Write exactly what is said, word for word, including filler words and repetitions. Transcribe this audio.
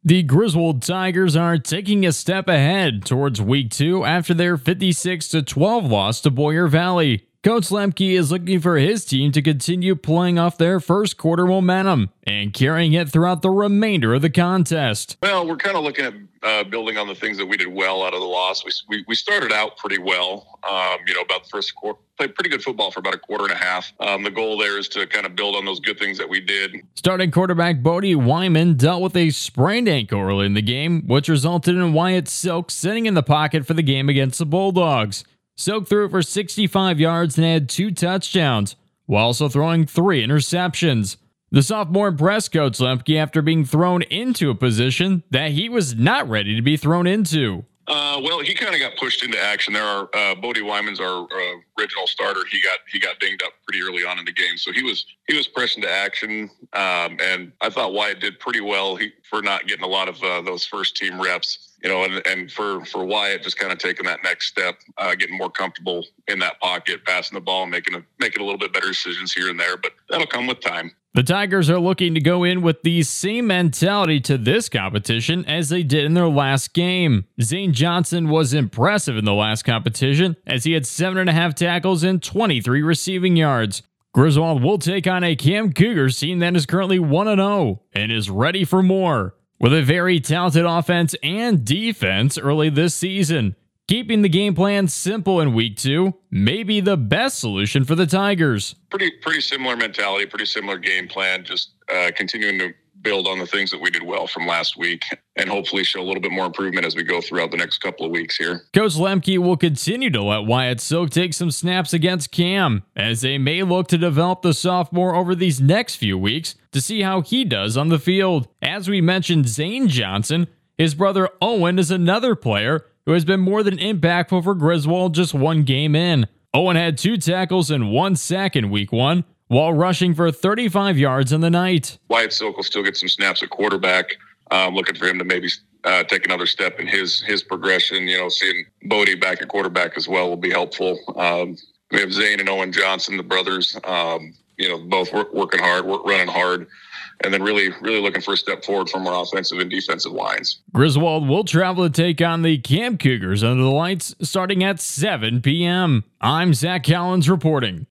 The Griswold Tigers are taking a step ahead towards week two after their fifty-six to twelve loss to Boyer Valley. Coach Lemke is looking for his team to continue playing off their first quarter momentum and carrying it throughout the remainder of the contest. Well, we're kind of looking at uh, building on the things that we did well out of the loss. We we, we started out pretty well, um, you know, about the first quarter. Played pretty good football for about a quarter and a half. Um, the goal there is to kind of build on those good things that we did. Starting quarterback Bodie Wyman dealt with a sprained ankle early in the game, which resulted in Wyatt Silk sitting in the pocket for the game against the Bulldogs. Silk threw it for sixty-five yards and had two touchdowns, while also throwing three interceptions. The sophomore impressed Coach Lemke after being thrown into a position that he was not ready to be thrown into. Uh, well, he kind of got pushed into action. There are uh, Bodie Wyman's our uh, original starter. He got he got dinged up pretty early on in the game, so he was he was pressed into action. Um, and I thought Wyatt did pretty well he, for not getting a lot of uh, those first team reps. You know, and, and for, for Wyatt just kind of taking that next step, uh, getting more comfortable in that pocket, passing the ball, making a, making a little bit better decisions here and there. But that'll come with time. The Tigers are looking to go in with the same mentality to this competition as they did in their last game. Zane Johnson was impressive in the last competition as he had seven and a half tackles and twenty-three receiving yards. Griswold will take on a Cam Cougars team that is currently one and oh and is ready for more, with a very talented offense and defense early this season. Keeping the game plan simple in week two may be the best solution for the Tigers. Pretty pretty similar mentality, pretty similar game plan, just uh, continuing to build on the things that we did well from last week and hopefully show a little bit more improvement as we go throughout the next couple of weeks here. Coach Lemke will continue to let Wyatt Silk take some snaps against Cam, as they may look to develop the sophomore over these next few weeks to see how he does on the field. As we mentioned, Zane Johnson, his brother Owen is another player who has been more than impactful for Griswold just one game in. Owen had two tackles and one sack in week one, while rushing for thirty-five yards in the night. Wyatt Silk will still get some snaps at quarterback. Um, looking for him to maybe uh, take another step in his his progression. You know, seeing Bodie back at quarterback as well will be helpful. Um, we have Zane and Owen Johnson, the brothers. Um, you know, both work, working hard, work, running hard, and then really, really looking for a step forward from our offensive and defensive lines. Griswold will travel to take on the Cam Cougars under the lights starting at seven p.m. I'm Zach Collins reporting.